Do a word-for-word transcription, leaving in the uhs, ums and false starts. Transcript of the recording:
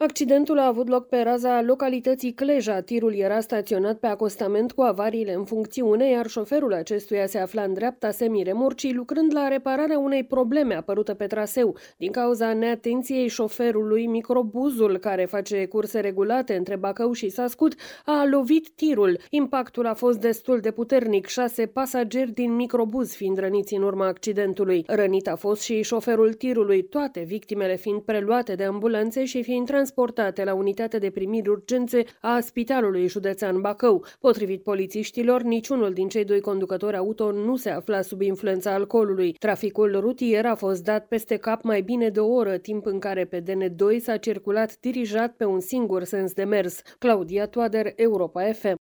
Accidentul a avut loc pe raza localității Cleja. Tirul era staționat pe acostament cu avariile în funcțiune, iar șoferul acestuia se afla în dreapta semiremorcii, lucrând la repararea unei probleme apărute pe traseu. Din cauza neatenției șoferului, microbuzul, care face curse regulate între Bacău și Sascut, a lovit tirul. Impactul a fost destul de puternic, șase pasageri din microbuz fiind răniți în urma accidentului. Rănit a fost și șoferul tirului, toate victimele fiind preluate de ambulanțe și fiind transportate la unitatea de primiri urgențe a Spitalului Județean Bacău. Potrivit polițiștilor, niciunul din cei doi conducători auto nu se afla sub influența alcoolului. Traficul rutier a fost dat peste cap mai bine de o oră, timp în care pe D N doi s-a circulat dirijat pe un singur sens de mers. Claudia Toader, Europa F M.